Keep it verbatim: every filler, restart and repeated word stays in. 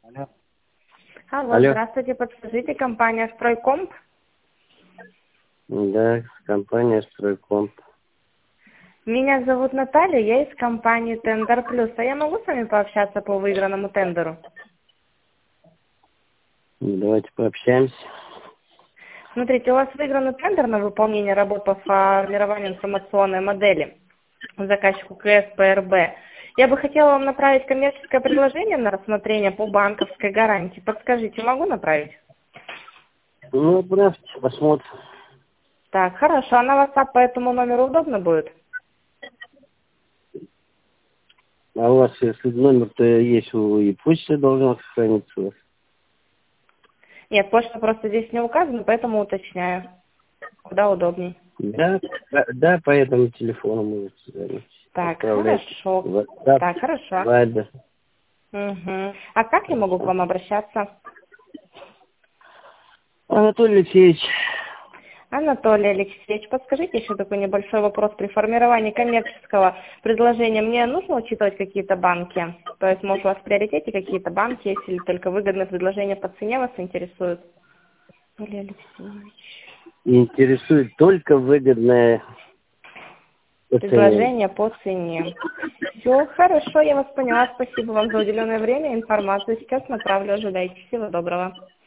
Алло. Алло, Алло. здравствуйте, подскажите, компания «Стройкомп». Да, компания «Стройкомп». Меня зовут Наталья, я из компании «Тендер Плюс». А я могу с вами пообщаться по выигранному тендеру? Давайте пообщаемся. Смотрите, у вас выигранный тендер на выполнение работ по формированию информационной модели заказчику КС ПРБ. Я бы хотела вам направить коммерческое предложение на рассмотрение по банковской гарантии. Подскажите, могу направить? Ну, отправьте, посмотрим. Так, хорошо. А на WhatsApp по этому номеру удобно будет? А у вас, если номер-то есть, у- и почта должна сохраниться у вас. Нет, почта просто здесь не указана, поэтому уточняю. Куда удобней. Да, да, да, по этому телефону можете звонить. Так, Отправлять хорошо. в WhatsApp, Так, хорошо. Viber. Угу. А как я могу к вам обращаться? Анатолий Алексеевич. Анатолий Алексеевич, подскажите еще такой небольшой вопрос. При формировании коммерческого предложения мне нужно учитывать какие-то банки? То есть, может, у вас в приоритете какие-то банки есть, или только выгодные предложения по цене вас интересуют? Анатолий Алексеевич. Интересует только выгодное по цене. Предложение по цене. Все, хорошо, я вас поняла. Спасибо вам за уделенное время и информацию. Сейчас направлю, ожидайте. Всего доброго.